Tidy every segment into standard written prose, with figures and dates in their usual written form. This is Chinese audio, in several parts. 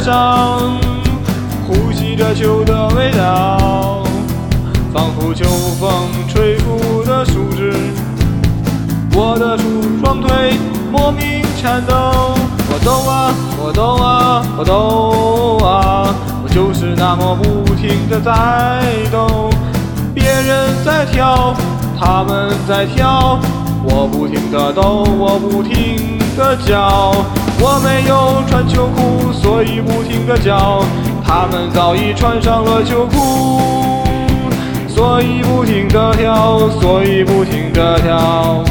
上，呼吸着秋的味道，仿佛秋风吹拂的树枝，我的双腿莫名颤抖。我懂啊，我懂啊，我懂啊，我就是那么不停地在动。别人在跳，他们在跳，我不停地动，我不停地叫。我没有穿秋裤，所以不停地叫。他们早已穿上了秋裤，所以不停地跳，所以不停地跳。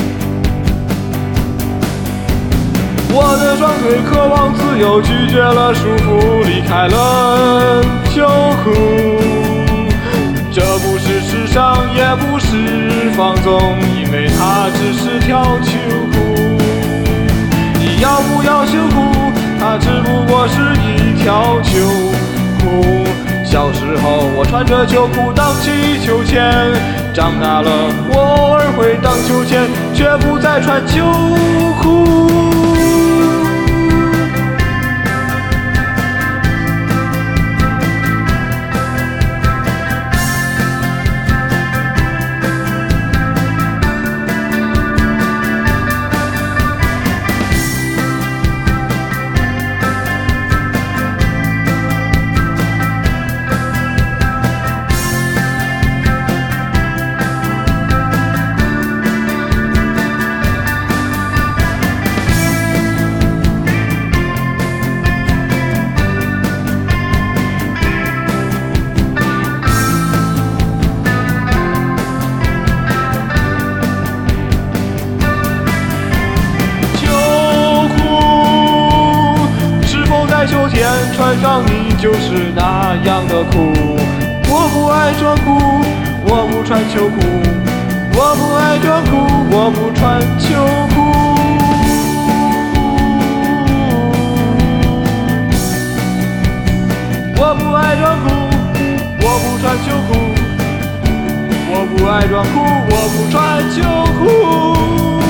我的双腿渴望自由，拒绝了束缚，离开了秋裤。这不是时尚，也不是放纵，因为它只是条秋裤。你要不要秋裤？它只不过是一条秋裤。小时候我穿着秋裤荡起秋千，长大了我偶尔会荡秋千，却不再穿秋裤。秋天穿上你就是那样的酷。我不爱装酷，我不穿秋裤。我不爱装酷，我不穿秋裤。我不爱装酷，我不穿秋裤。我不爱装酷，我不穿秋裤。